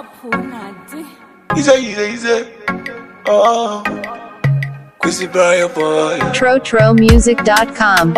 Easy. Oh, Quizzy Brian boy. TroTroMusic.com.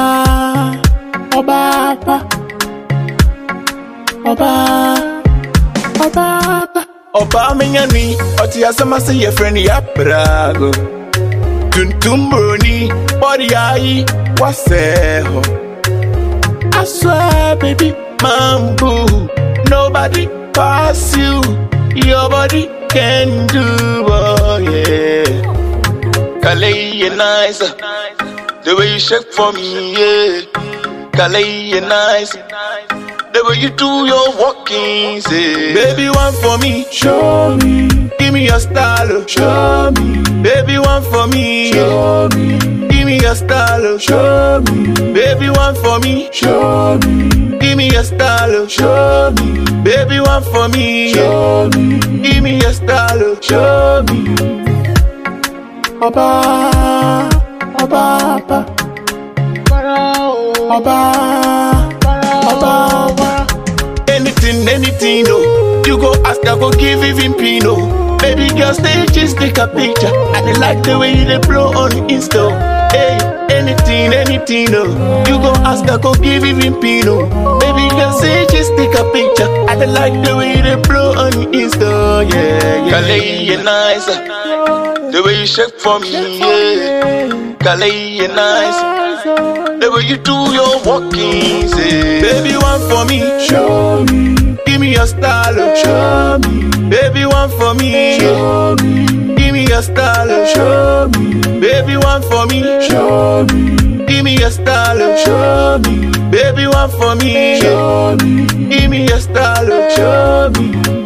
Oba minyani, oti asama se ye friend ya brago. Tuntumboni, body ayi, waseho. I swear, baby, mambo, nobody pass you. Your body can do, oh yeah. Kale, you nice, the way you shake for me, yeah. Kale, you nice, the way you do your walking, say. Baby, one for me, show me. Give me your style, show me. Baby, one for me, show me. Give me your style, show me. Baby, one for me, show me. Give me your style, show me. Baby, one for me, show me. Give me your style, show me. Oba. Anything, no. You go ask, I go give even Pino. Baby girl, stay just take a picture. I dey like the way you dey blow on Insta. Hey, anything, no. You go ask, I go give even Pino. Baby girl, stay just take a picture. I dey like the way you dey blow on Insta. Yeah. Kale, you nice, the way you shake for me, yeah. Kale, you nice, the way you do your walking, say. Baby, one for me, show me. Give me your style, show me. Baby, one for me, show me. Give me your style, show me. Baby, one for me, show me. Give me your style, show me. Baby, one for me, show me. Give me your style, show me.